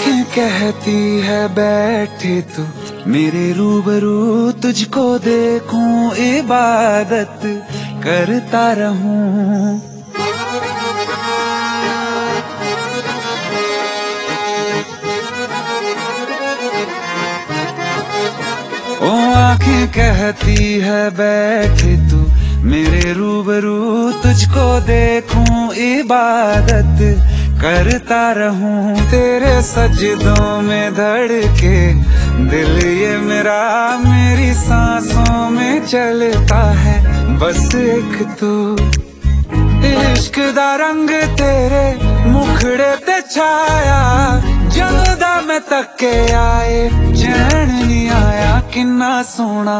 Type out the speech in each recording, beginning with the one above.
आंखें कहती है बैठे तू मेरे रूबरू, तुझको देखूं इबादत करता रहूं। ओ आंखें कहती है बैठे तू मेरे रूबरू, तुझको देखूं इबादत करता रहूं। तेरे सजदों में धड़के दिल ये मेरा, मेरी सांसों में चलता है बस एक तू। इश्क दा रंग तेरे मुखड़े ते छाया, ਜਦੋਂ ਦਾ मैं तके आए चैन नहीं आया। किन्ना सोना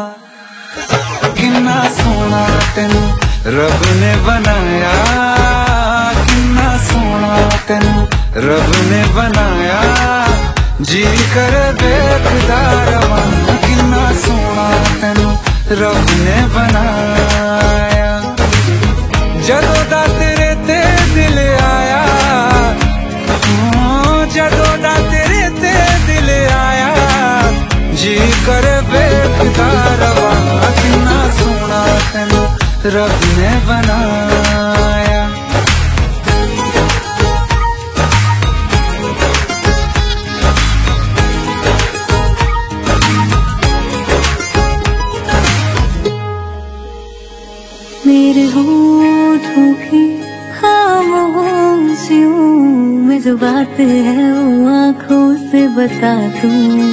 तेनू रब ने बनाया, किन्ना सोना तेनू रब ने बनाया। जी कर देखदा रवां, किन्ना सोना तेनू रब ने बनाया। ਜਦੋਂ ਦਾ तेरे ते दिल आया, ਜਦੋਂ ਦਾ तेरे ते दिल आया। जी कर देखदा रवां, किन्ना सोना तेनू रब ने बनाया। मेरे होठों की खामोशियों में जो बात है वो आँखों से बता दूं।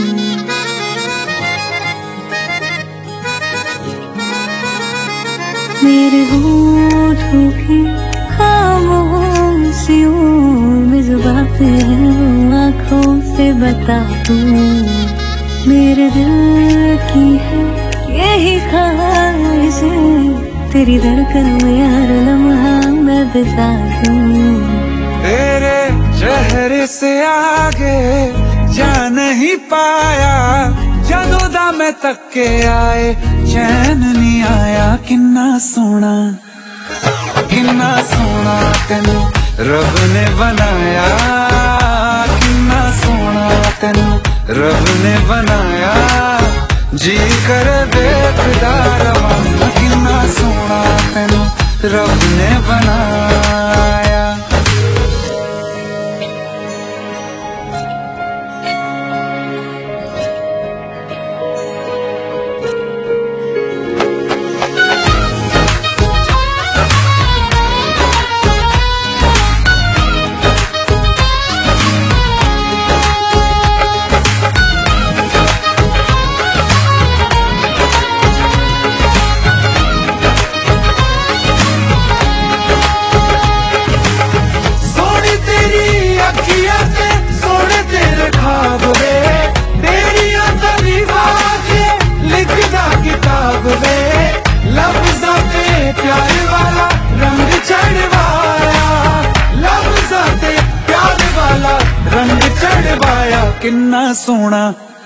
मेरे होठों की खामोशियों में जो बात है वो आँखों से बता दूं। मेरे दिल की है यही ख्वाहिश, तेरी धड़कन में हर लम्हा मैं बिता दूं। तेरे चेहरे से आगे जा नहीं पाया, ਜਦੋਂ ਦਾ मैं तके आए चैन नहीं आया। किन्ना सोना तेनू रब ने बनाया, किन्ना सोना तेनू रब ने बनाया। जी कर देखदा रवां, किन्ना सोना तेनू रब ने बनाया। प्यार वाला रंग चढ़वाया, लफ्ज़ां ते प्यार वाला रंग चढ़वाया। किन्ना सोना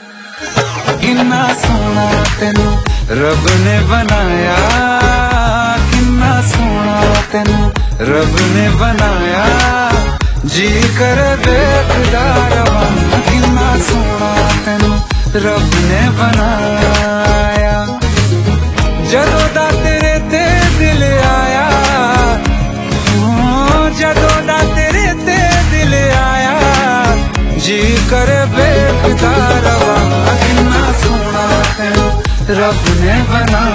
तेनू रब ने बनाया, किन्ना सोना तेनू रब ने बनाया। जी कर देखदा रवां, किन्ना सोना तेनू रब ने बनाया। ਜਦੋਂ ਦਾ तेरे ते दिल आया, ਜਦੋਂ ਦਾ तेरे ते दिल आया। जी कर देखदा रवां, किन्ना सोना तेनू रब ने बनाया।